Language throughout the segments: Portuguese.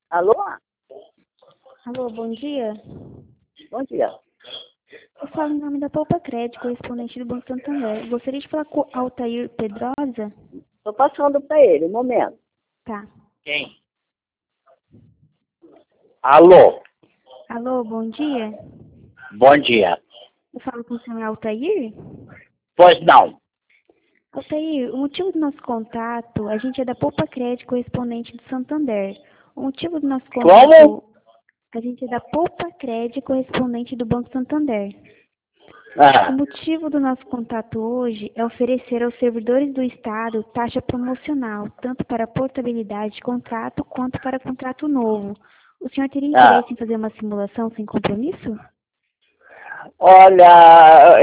Alô? Alô, bom dia. Bom dia. Eu falo em nome da Poupa Crédito, correspondente do Banco Santander. Gostaria de falar com o Altair Pedrosa? Tô passando para ele, um momento. Tá. Quem? Alô, Alô, bom dia. bom dia. Eu falo com o senhor Altair? Pois não. Altair, o motivo do nosso contato, a gente é da Poupa Crédito, correspondente do Santander. O motivo do nosso contato... Como? A gente é da Poupa Crédito, correspondente do Banco Santander. O Ah, motivo do nosso contato hoje é oferecer aos servidores do Estado taxa promocional, tanto para portabilidade de contrato quanto para contrato novo. O senhor teria ah. interesse em fazer uma simulação sem compromisso? Olha,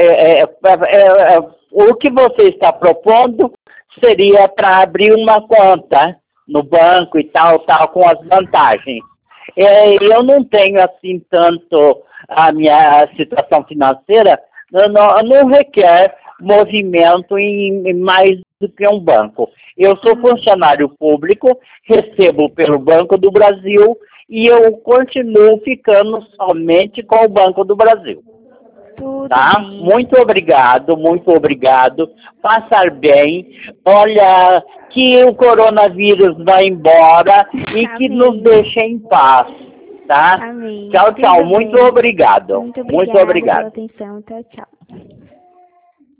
o que você está propondo seria para abrir uma conta no banco e tal, com as vantagens. Eu não tenho assim tanto a minha situação financeira, não requer movimento em mais do que um banco. Eu sou funcionário público, recebo pelo Banco do Brasil e eu continuo ficando somente com o Banco do Brasil. Tudo Tá? bem. Muito obrigado, muito obrigado. Passar bem. Olha, que o coronavírus vá embora e que Amém. nos deixe em paz, tá? Amém. Tchau, tchau. Tudo Muito bem. obrigado. Muito Muito obrigada pela obrigado. atenção. Tchau, tchau.